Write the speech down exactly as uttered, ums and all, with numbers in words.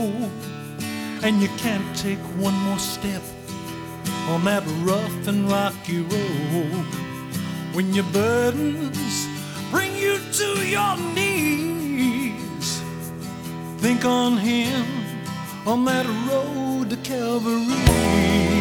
and you can't take one more step on that rough and rocky road. When your burdens bring you to your knees, think on Him on that road to Calvary.